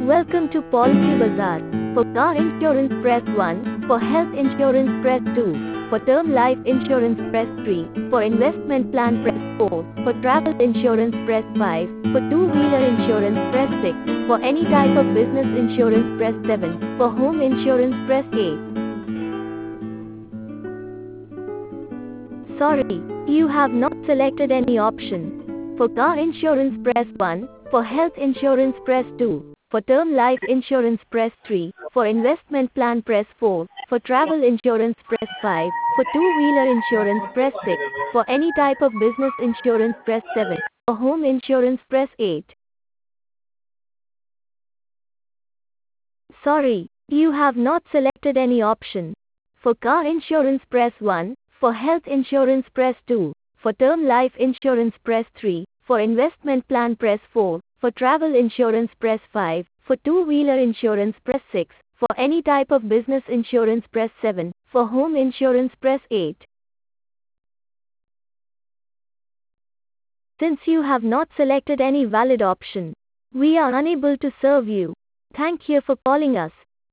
Welcome to Policy Bazaar. For car insurance, press 1. For health insurance, press 2. For term life insurance, press 3. For investment plan, press 4. For travel insurance, press 5. For two-wheeler insurance, press 6. For any type of business insurance, press 7. For home insurance, press 8. Sorry, you have not selected any option. For car insurance, press 1. For health insurance, press 2. For term life insurance, press 3. For investment plan, press 4. For travel insurance, press 5. For two-wheeler insurance, press 6. For any type of business insurance, press 7. For home insurance, press 8. Sorry, you have not selected any option. For car insurance, press 1. For health insurance, press 2. For term life insurance, press 3. For investment plan, press 4. For travel insurance, press 5. For two-wheeler insurance, press 6. For any type of business insurance, press 7. For home insurance, press 8. Since you have not selected any valid option, we are unable to serve you. Thank you for calling us.